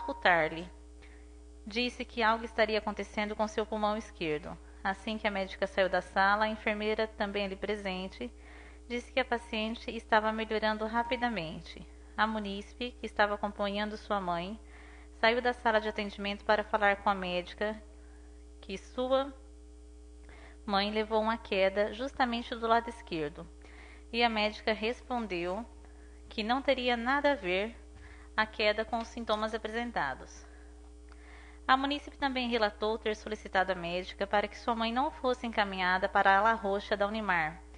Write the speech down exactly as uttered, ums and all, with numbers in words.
auscultar-lhe. Disse que algo estaria acontecendo com seu pulmão esquerdo. Assim que a médica saiu da sala, a enfermeira, também ali presente, disse que a paciente estava melhorando rapidamente. A munícipe, que estava acompanhando sua mãe, saiu da sala de atendimento para falar com a médica que sua mãe levou uma queda justamente do lado esquerdo. E a médica respondeu que não teria nada a ver a queda com os sintomas apresentados. A munícipe também relatou ter solicitado à médica para que sua mãe não fosse encaminhada para a ala roxa da Unimar,